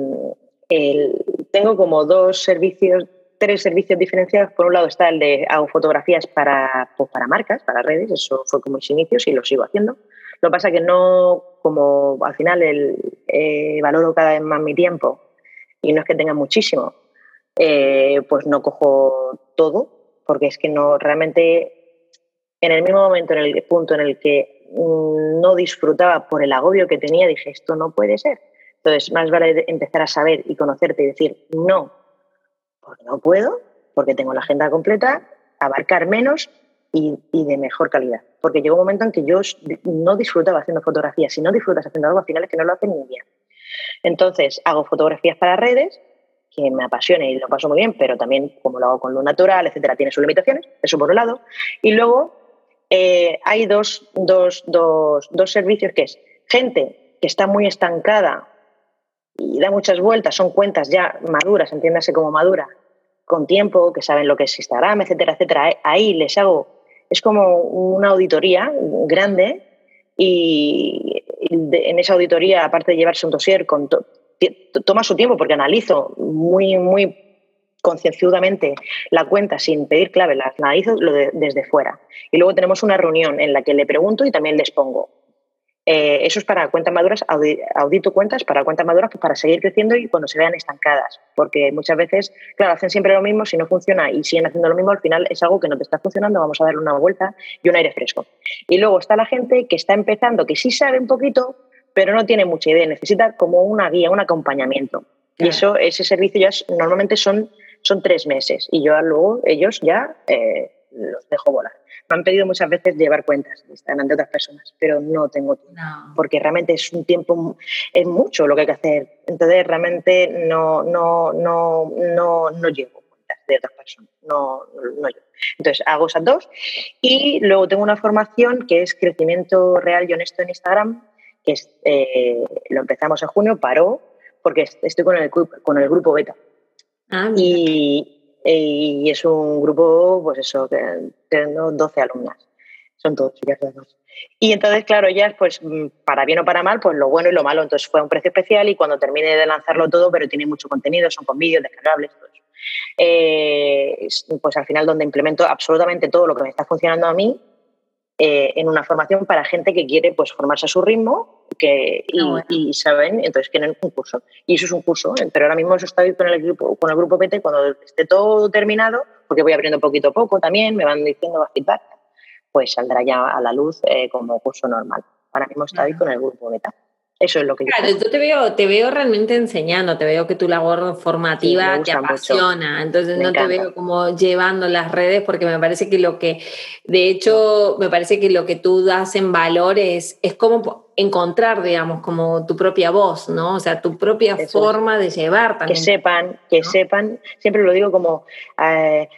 el, tengo como dos servicios, tres servicios diferenciados. Por un lado está el de hago fotografías para, pues para marcas, para redes, eso fue como mis inicios y lo sigo haciendo. Lo que pasa es que no, como al final el, eh, valoro cada vez más mi tiempo y no es que tenga muchísimo, eh, pues no cojo todo, porque es que no, realmente en el mismo momento, en el punto en el que mmm, no disfrutaba por el agobio que tenía, dije, esto no puede ser. Entonces, más vale empezar a saber y conocerte y decir, no, porque no puedo, porque tengo la agenda completa, abarcar menos y, y de mejor calidad. Porque llegó un momento en que yo no disfrutaba haciendo fotografías. Si no disfrutas haciendo algo, al final es que no lo haces ni bien. Entonces, hago fotografías para redes, que me apasiona y lo paso muy bien, pero también como lo hago con luz natural, etcétera, tiene sus limitaciones, eso por un lado. Y luego eh, hay dos, dos, dos, dos servicios que es gente que está muy estancada y da muchas vueltas, son cuentas ya maduras, entiéndase como madura, con tiempo, que saben lo que es Instagram, etcétera, etcétera. Ahí les hago, es como una auditoría grande y en esa auditoría, aparte de llevarse un dossier, con to, toma su tiempo porque analizo muy, muy concienzudamente la cuenta sin pedir clave, la analizo lo de, desde fuera. Y luego tenemos una reunión en la que le pregunto y también les pongo. Eh, eso es para cuentas maduras, audito cuentas para cuentas maduras, pues para seguir creciendo y cuando se vean estancadas, porque muchas veces, claro, hacen siempre lo mismo, si no funciona y siguen haciendo lo mismo, al final es algo que no te está funcionando, vamos a darle una vuelta y un aire fresco. Y luego está la gente que está empezando, que sí sabe un poquito, pero no tiene mucha idea, necesita como una guía, un acompañamiento. Claro. Y eso, ese servicio ya es, normalmente son, son tres meses y yo luego ellos ya eh, los dejo volar. Me han pedido muchas veces llevar cuentas de Instagram de otras personas, pero no tengo tiempo, no. Porque realmente es un tiempo, es mucho lo que hay que hacer. Entonces realmente no, no, no, no, no llevo cuentas de otras personas, no, no llevo. Entonces hago esas dos y luego tengo una formación que es crecimiento real y honesto en Instagram, que es, eh, lo empezamos en junio, paró porque estoy con el, con el grupo beta. Ah, y Y es un grupo, pues eso, que tengo doce alumnas. Son todos chicas de dos. Y entonces, claro, ellas, pues, para bien o para mal, pues lo bueno y lo malo. Entonces fue a un precio especial y cuando termine de lanzarlo todo, pero tiene mucho contenido, son con vídeos descargables, todo eso. Eh, pues al final donde implemento absolutamente todo lo que me está funcionando a mí eh, en una formación para gente que quiere pues formarse a su ritmo que, y, oh, bueno. y saben, entonces quieren un curso. Y eso es un curso, pero ahora mismo eso estoy con el grupo, con el grupo P T, cuando esté todo terminado, porque voy abriendo poquito a poco también, me van diciendo feedback, pues saldrá ya a la luz eh, como curso normal. Ahora mismo estoy con el grupo beta. Eso es lo que claro, yo Claro, yo te veo, te veo realmente enseñando, te veo que tu labor formativa sí, te apasiona, mucho. Entonces me no encanta. Te veo como llevando las redes porque me parece que lo que, de hecho, me parece que lo que tú das en valor es, es como encontrar, digamos, como tu propia voz, ¿no? O sea, tu propia Eso forma es. de llevar también. Que sepan, que ¿no? sepan, siempre lo digo como, eh,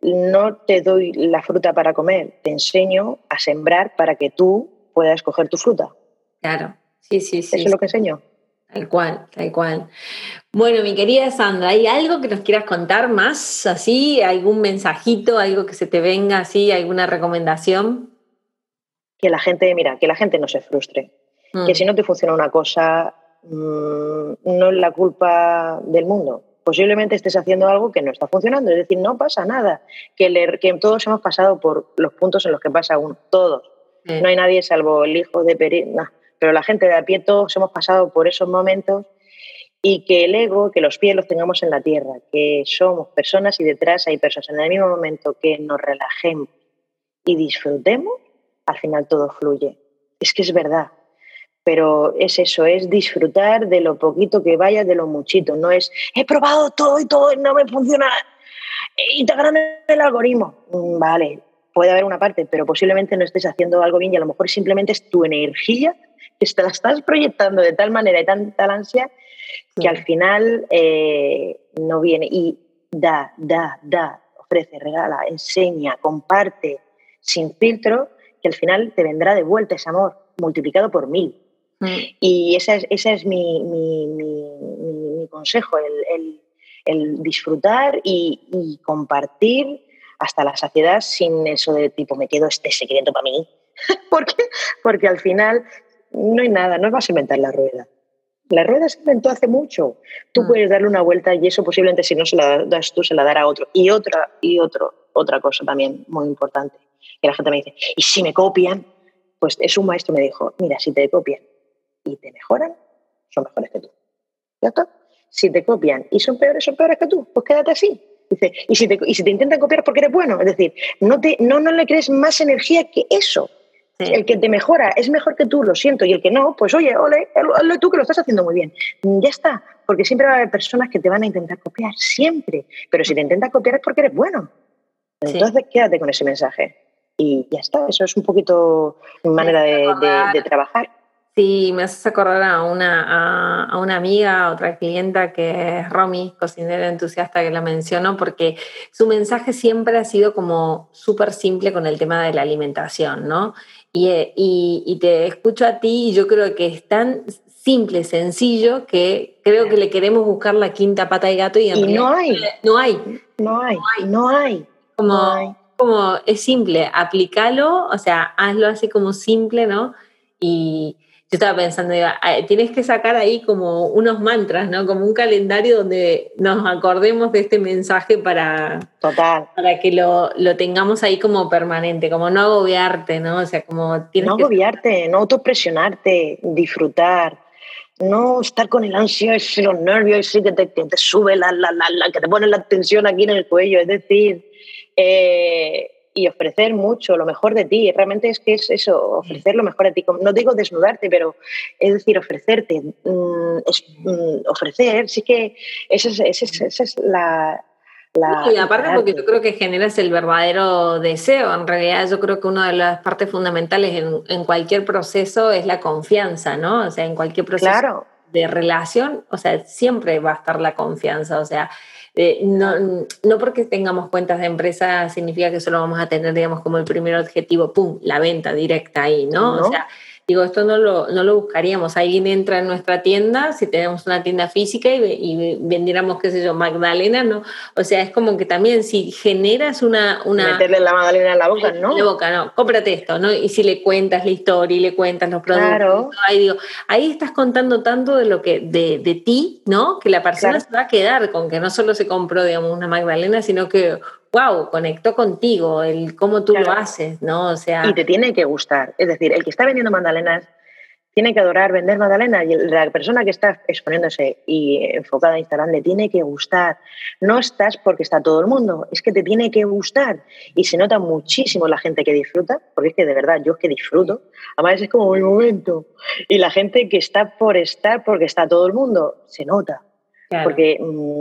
no te doy la fruta para comer, te enseño a sembrar para que tú puedas coger tu fruta. Claro. Sí, sí, sí. Eso es lo que enseño. Tal cual, tal cual. Bueno, mi querida Sandra, ¿hay algo que nos quieras contar más? ¿Así? ¿Algún mensajito? ¿Algo que se te venga así? ¿Alguna recomendación? Que la gente, mira, que la gente no se frustre. Mm. Que si no te funciona una cosa, mmm, no es la culpa del mundo. Posiblemente estés haciendo algo que no está funcionando. Es decir, no pasa nada. Que, le, que todos hemos pasado por los puntos en los que pasa uno. Todos. Sí. No hay nadie salvo el hijo de Peri. No. Pero la gente de a pie todos hemos pasado por esos momentos y que el ego, que los pies los tengamos en la tierra, que somos personas y detrás hay personas. En el mismo momento que nos relajemos y disfrutemos, al final todo fluye. Es que es verdad, pero es eso, es disfrutar de lo poquito que vaya, de lo muchito. No es, he probado todo y todo y no me funciona y te agranda el algoritmo. Vale, puede haber una parte, pero posiblemente no estés haciendo algo bien y a lo mejor simplemente es tu energía que te la estás proyectando de tal manera y tan, tal ansia que sí. al final eh, no viene. Y da, da, da, ofrece, regala, enseña, comparte, sin filtro, que al final te vendrá de vuelta ese amor, multiplicado por mil. Mm. Y ese es, ese es mi, mi, mi, mi, mi consejo, el, el, el disfrutar y, y compartir hasta la saciedad sin eso de tipo, me quedo este secreto para mí. ¿Por qué? Porque al final no hay nada, no vas a inventar la rueda. La rueda se inventó hace mucho. Tú mm. puedes darle una vuelta y eso posiblemente si no se la das tú, se la dará a otro. Y otra, y otro, otra cosa también muy importante, que la gente me dice, ¿y si me copian? Pues es un maestro me dijo, mira, si te copian y te mejoran, son mejores que tú. ¿Ya está? Si te copian y son peores, son peores que tú, pues quédate así. Dice, y si te, y si te intentan copiar porque eres bueno, es decir, no, te, no, no le crees más energía que eso. Sí. El que te mejora es mejor que tú, lo siento, y el que no, pues oye, ole, ole tú que lo estás haciendo muy bien. Ya está, porque siempre va a haber personas que te van a intentar copiar, siempre. Pero si te intentan copiar es porque eres bueno. Entonces sí. quédate con ese mensaje. Y ya está, eso es un poquito mi manera de, de, de trabajar. Sí, me haces acordar a una, a, a una amiga, a otra clienta que es Romy, cocinera entusiasta, que la menciono, porque su mensaje siempre ha sido como súper simple con el tema de la alimentación, ¿no? Y, y, y te escucho a ti y yo creo que es tan simple, sencillo, que creo que le queremos buscar la quinta pata al gato y, en y no hay. No hay. No hay, no hay. Como, no hay. como es simple, aplícalo, o sea, hazlo así como simple, ¿no? Y Yo estaba pensando, digo, tienes que sacar ahí como unos mantras, ¿no? Como un calendario donde nos acordemos de este mensaje para, Total. para que lo, lo tengamos ahí como permanente, como no agobiarte, ¿no? O sea, como tienes no que... agobiarte, no autopresionarte, disfrutar, no estar con el ansia, ese, los nervios, ese que te, que te sube, la, la, la, la, que te pone la tensión aquí en el cuello, es decir... Eh, y ofrecer mucho, lo mejor de ti. Realmente es que es eso, ofrecer lo mejor de ti. No digo desnudarte, pero es decir, ofrecerte. Mm, es, mm, ofrecer, sí que esa es, esa es, esa es la... la no, y aparte porque yo creo que generas el verdadero deseo. En realidad yo creo que una de las partes fundamentales en, en cualquier proceso es la confianza, ¿no? O sea, en cualquier proceso claro. de relación, o sea, siempre va a estar la confianza, o sea, Eh, no, no porque tengamos cuentas de empresa significa que solo vamos a tener, digamos, como el primer objetivo, ¡pum!, la venta directa ahí, ¿no? ¿No? O sea, digo, esto no lo, no lo buscaríamos. Alguien entra en nuestra tienda, si tenemos una tienda física y, y vendiéramos, qué sé yo, Magdalena, ¿no? O sea, es como que también si generas una... una meterle la Magdalena en la boca, ¿no? En la boca, no, cómprate esto, ¿no? Y si le cuentas la historia y le cuentas los productos, claro. ahí digo, ahí estás contando tanto de lo que, de, de ti, ¿no? Que la persona claro. se va a quedar con que no solo se compró, digamos, una Magdalena, sino que, wow, conectó contigo, el cómo tú claro. lo haces, ¿no? O sea... Y te tiene que gustar. Es decir, el que está vendiendo magdalenas tiene que adorar vender magdalenas y la persona que está exponiéndose y enfocada a Instagram le tiene que gustar. No estás porque está todo el mundo, es que te tiene que gustar. Y se nota muchísimo la gente que disfruta, porque es que de verdad, yo es que disfruto, además es como mi momento. Y la gente que está por estar porque está todo el mundo, se nota. Claro. Porque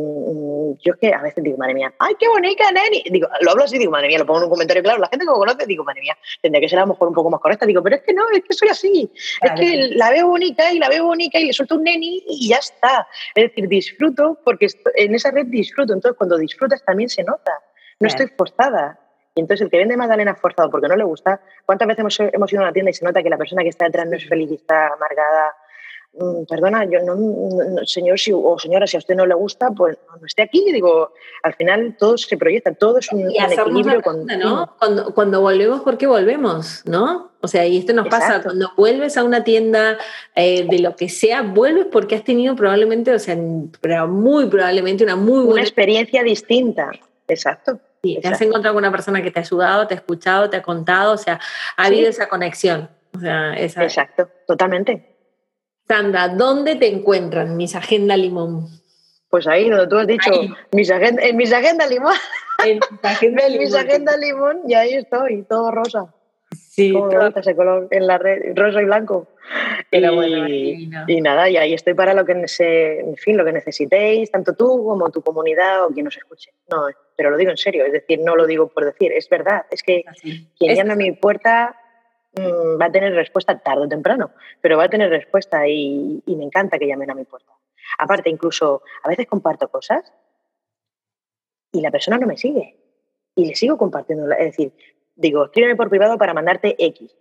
mmm, yo es que a veces digo, madre mía, ¡ay, qué bonita, Neni! Digo, lo hablo así, digo, madre mía, lo pongo en un comentario, claro, la gente que me conoce, digo, madre mía, tendría que ser a lo mejor un poco más correcta. Digo, pero es que no, es que soy así. Vale. Es que la veo bonita y la veo bonita y le suelto un Neni y ya está. Es decir, disfruto porque en esa red disfruto. Entonces, cuando disfrutas también se nota. No claro. Estoy forzada. Y entonces el que vende magdalenas forzado porque no le gusta, ¿cuántas veces hemos, hemos ido a una tienda y se nota que la persona que está detrás no es feliz y está amargada? Perdona, yo no, no, señor si, o señora, si a usted no le gusta, pues no esté aquí. Digo, al final todo se proyecta, todo es un, un equilibrio pregunta, ¿no? Cuando, cuando volvemos, ¿por qué volvemos? ¿No? O sea, y esto nos Exacto. pasa, cuando vuelves a una tienda eh, de lo que sea, vuelves porque has tenido probablemente, o sea, pero muy probablemente una muy buena... Una experiencia distinta, exacto. Sí, te exacto. has encontrado con una persona que te ha ayudado, te ha escuchado, te ha contado, o sea, ha habido sí. esa conexión. O sea, esa... Exacto, totalmente. Sandra, ¿dónde te encuentran mis Agenda Limón? Pues ahí, donde tú has dicho, mis agenda, en mis Agenda Limón. En mis Agenda, en mis agenda Limón, y ahí estoy, todo rosa. Sí, como me gusta ese color en la red, rosa y blanco. Pero y, bueno, y nada, y ahí estoy para lo que se, en fin, lo que necesitéis, tanto tú como tu comunidad o quien nos escuche. No, pero lo digo en serio, es decir, no lo digo por decir, es verdad, es que Así. quien es llama a mi puerta mmm, va a tener respuesta tarde o temprano, pero va a tener respuesta y, y me encanta que llamen a mi puerta. Aparte, incluso a veces comparto cosas y la persona no me sigue y le sigo compartiendo, es decir, digo, escríbeme por privado para mandarte X.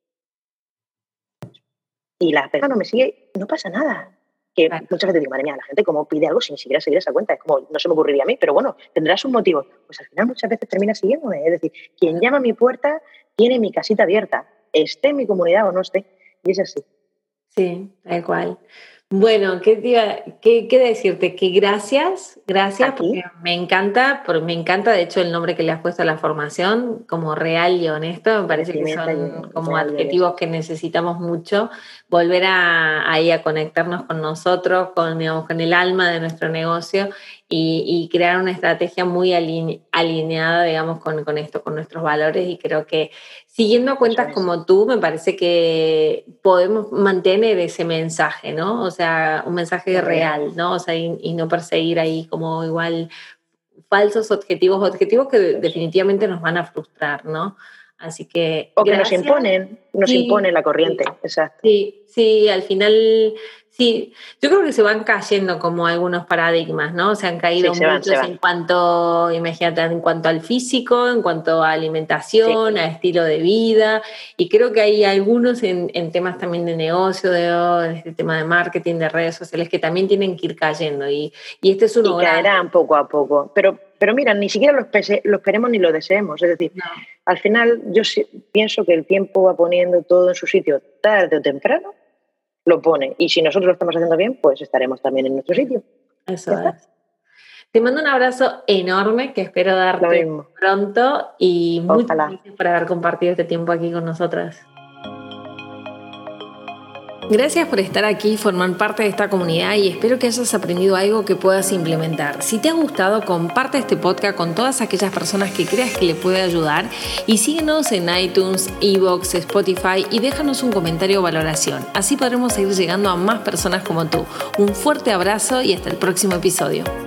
Y la persona no me sigue, no pasa nada. Que claro. Muchas veces digo, madre mía, la gente como pide algo sin ni siquiera seguir esa cuenta. Es como, no se me ocurriría a mí, pero bueno, tendrás un motivo. Pues al final muchas veces termina siguiéndome. Es decir, quien llama a mi puerta tiene mi casita abierta. Esté en mi comunidad o no esté. Y es así. Sí, tal cual. Bueno, ¿qué, te iba, qué, qué decirte? Que gracias, gracias, porque me encanta, porque me encanta, de hecho, el nombre que le has puesto a la formación, como real y honesto, me parece que son como adjetivos que necesitamos mucho, volver a, ahí a conectarnos con nosotros, con, digamos, con el alma de nuestro negocio y, y crear una estrategia muy aline, alineada, digamos, con, con esto, con nuestros valores, y creo que siguiendo cuentas como tú, me parece que podemos mantener ese mensaje, ¿no? O sea, un mensaje real, ¿no? O sea, y, y no perseguir ahí como igual falsos objetivos, objetivos que definitivamente nos van a frustrar, ¿no? Así que... O que gracias. nos imponen, nos sí, impone la corriente, sí, exacto. Sí, sí, al final... Sí, yo creo que se van cayendo como algunos paradigmas, ¿no? Se han caído sí, se muchos van, van. en cuanto, imagínate, en cuanto al físico, en cuanto a alimentación, sí. a estilo de vida, y creo que hay algunos en, en temas también de negocio, de, de este tema de marketing, de redes sociales, que también tienen que ir cayendo, y, y este es uno y caerán grande. poco a poco, pero, pero mira, ni siquiera lo, pese, lo esperemos ni lo deseemos, es decir, no. Al final yo sí, pienso que el tiempo va poniendo todo en su sitio tarde o temprano, lo pone. Y si nosotros lo estamos haciendo bien, pues estaremos también en nuestro sitio. Eso es. Te mando un abrazo enorme que espero darte pronto y muchas gracias por haber compartido este tiempo aquí con nosotras. Gracias por estar aquí y formar parte de esta comunidad y espero que hayas aprendido algo que puedas implementar. Si te ha gustado, comparte este podcast con todas aquellas personas que creas que le puede ayudar y síguenos en iTunes, iVoox, Spotify y déjanos un comentario o valoración. Así podremos seguir llegando a más personas como tú. Un fuerte abrazo y hasta el próximo episodio.